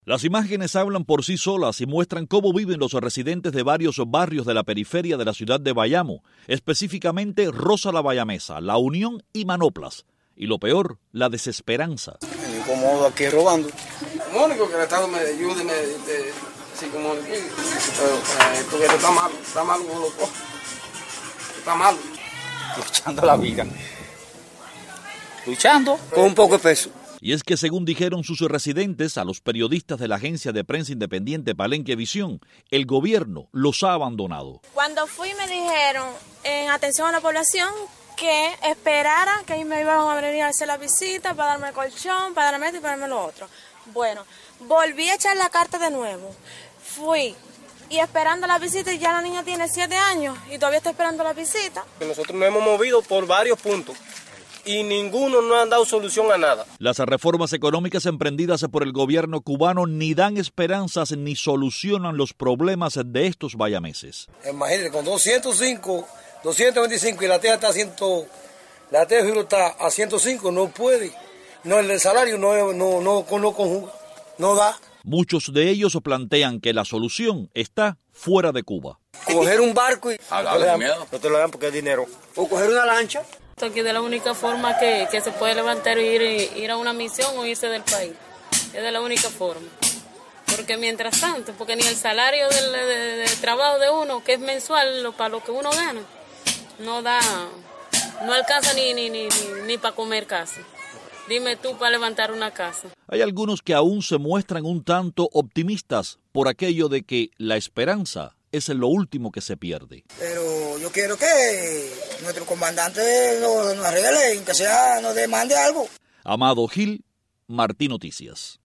Las imágenes hablan por sí solas y muestran cómo viven los residentes de varios barrios de la periferia de la ciudad de Bayamo, específicamente Rosa la Bayamesa, La Unión y Manoplas. Y lo peor, la desesperanza. Me incomodo aquí robando. Lo único que el Estado me ayude, así como pero esto está mal como lo cojo. Está mal. Luchando la vida. Luchando con un poco de peso. Y es que según dijeron sus residentes a los periodistas de la agencia de prensa independiente Palenque Visión, el gobierno los ha abandonado. Cuando fui me dijeron, en atención a la población, que esperara que me iban a venir a hacer la visita para darme el colchón, para darme esto y para darme lo otro. Bueno, volví a echar la carta de nuevo. Fui y esperando la visita y ya la niña tiene 7 años y todavía está esperando la visita. Nosotros nos hemos movido por varios puntos y ninguno nos ha dado solución a nada. Las reformas económicas emprendidas por el gobierno cubano ni dan esperanzas ni solucionan los problemas de estos bayameses. Imagínate, con 205, 225 y la teja está la teja está a 105, no puede. No, el salario no da. Muchos de ellos plantean que la solución está fuera de Cuba. Coger un barco y no te lo dan porque es dinero. O coger una lancha. Aquí de la única forma que se puede levantar e ir a una misión o irse del país. Es de la única forma. Porque mientras tanto, porque ni el salario del trabajo de uno, que es mensual, para lo que uno gana, no alcanza ni para comer casi. Dime tú para levantar una casa. Hay algunos que aún se muestran un tanto optimistas por aquello de que la esperanza es lo último que se pierde. Pero yo quiero que nuestro comandante nos arregle, que sea, nos demande algo. Amado Gil, Martí Noticias.